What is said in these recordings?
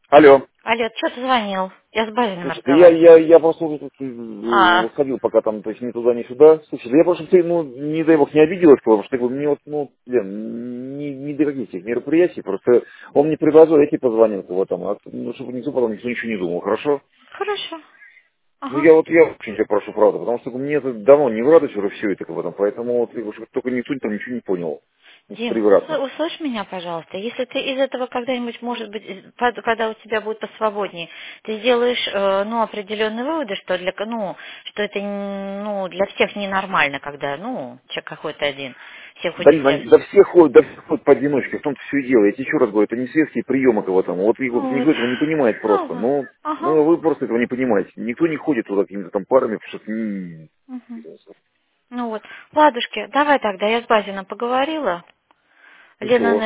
Алло. Алло, что ты звонил? Я с Барином Слушай, да я, разговариваю. я, я просто уже тут А, ходил пока там, то есть ни туда, ни сюда. Слушай, да я просто, ты, ну, не дай бог, не обиделась, потому что мне вот, ну, Лен, не до каких этих мероприятий, просто он мне предложил, я тебе позвонил, вот там, ну, чтобы никто потом никто ничего не думал, хорошо? хорошо. Ну, Ага. я очень тебя прошу, правда, потому что мне это давно не в радость уже все это в этом, поэтому вот, чтобы только никто там ничего не понял, Дим, превратно. услышь меня, пожалуйста. Если ты из этого когда-нибудь, может быть, когда у тебя будет посвободнее, ты сделаешь, ну, определенные выводы, что что это, ну, для всех ненормально, когда, ну, человек какой-то один, все Да, ходят все. до всех ходят поодиночке, в том-то все и дело. Я тебе еще раз говорю, это не светские приемы кого-то. Вот Вот. никто этого не понимает просто. Ага. Ну, Ага. ну, вы просто этого не понимаете. Никто не ходит туда какими-то там парами, потому что Мгм. Ну вот. Ладушки, давай тогда, я с Базином поговорила. и что?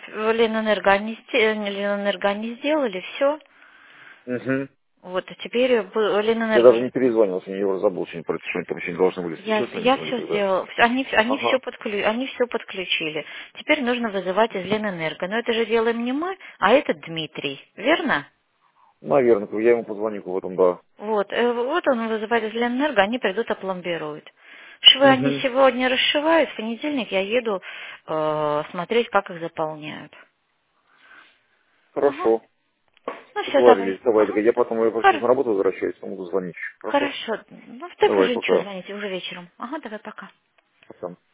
Ленэнерго они сделали, все. Угу. Вот, а теперь Я даже Ленэнерго... не перезванивался, я уже забыл что-нибудь про это, что они там еще не должны были встречаться, они Я там или все когда. сделала. Ага. Они все подключили. Теперь нужно вызывать из Ленэнерго. Но это же делаем не мы, а этот Дмитрий. Верно? Наверное, я ему позвоню в этом, да. Вот. Вот он вызывает из Ленэнерго, они придут опломбируют. Швы они Угу. сегодня расшивают, в понедельник я еду смотреть, как их заполняют. Ага. Хорошо. Ну все, давай. Договорились. Давай, Ага. так я потом, я просто сейчас Хоро- на работу возвращаюсь, могу звонить. Хорошо? Хорошо. Ну, так Давай, уже ничего пока. звоните, уже вечером. Ага, давай, пока. Пока.